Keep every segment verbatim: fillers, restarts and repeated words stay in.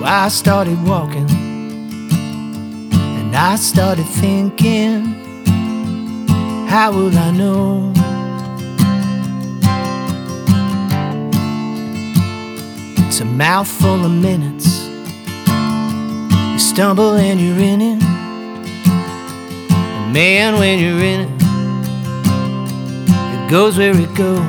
I started walking, and I started thinking, how will I know? It's a mouthful of minutes. You stumble and you're in it. And man, when you're in it, it goes where it goes.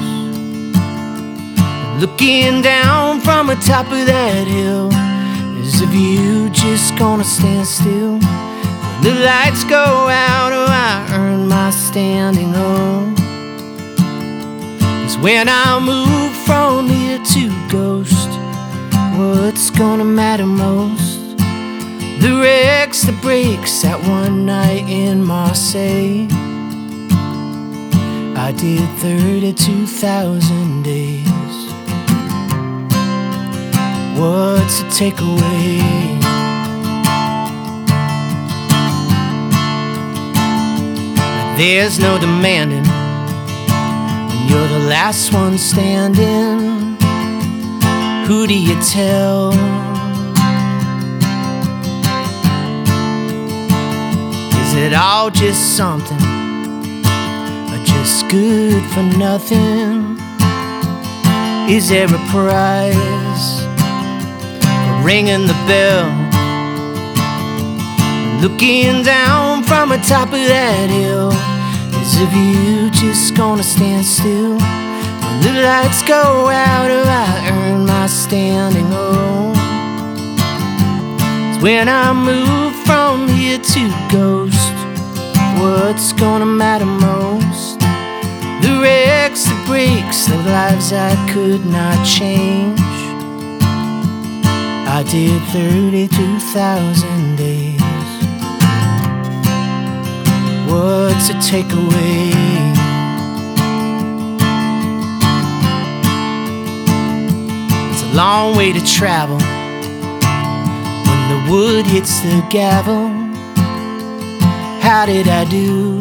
Looking down from the top of that hill, as if you just gonna stand still. When the lights go out, oh, I earn my standing home. 'Cause when I move from here to Ghost, what's gonna matter most? The wrecks, the breaks, that one night in Marseille. I did thirty-two thousand days. What's the takeaway? There's no demanding when you're the last one standing. Who do you tell? Is it all just something, or just good for nothing? Is there a prize for ringing the bell? Looking down from the top of that hill, as if you just gonna stand still. When the lights go out, oh, I earn my standing home. 'Cause when I move from here to Ghost, what's gonna matter most? The wrecks, the breaks, the lives I could not change. I did thirty-two thousand days. What's a takeaway? It's a long way to travel when the wood hits the gavel. How did I do?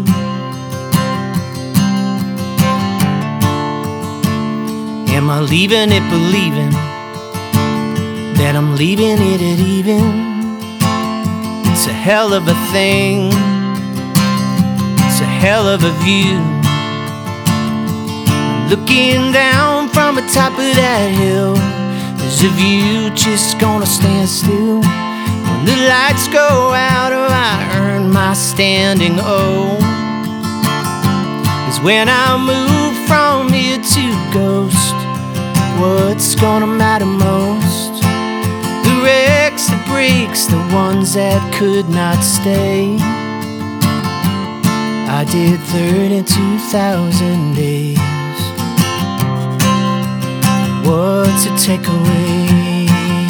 Am I leaving it believing that I'm leaving it at even? It's a hell of a thing. It's a hell of a view. Looking down from the top of that hill, as if you just gonna stand still. When the lights go out, oh, I earn my standing home. 'Cause when I move from here to Ghost, what's gonna matter most? The wrecks, the breaks, the ones that could not stay. I did thirty-two thousand days. What's a takeaway?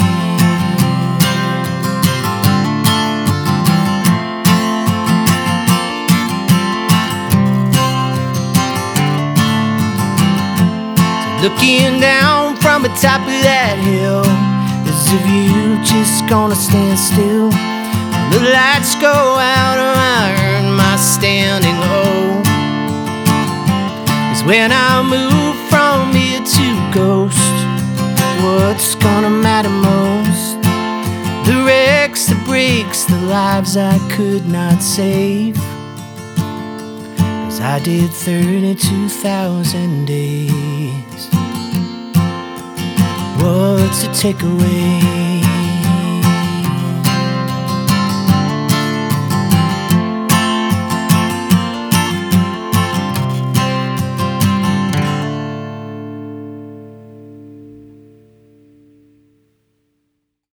Looking down from the top of that hill, as if you just gonna stand still. When the lights go out, oh, I earn my standing home. 'Cause when I move from here to Ghost, what's gonna matter most? The wrecks, the breaks, the lives I could not save. 'Cause I did thirty-two thousand days. What's a takeaway?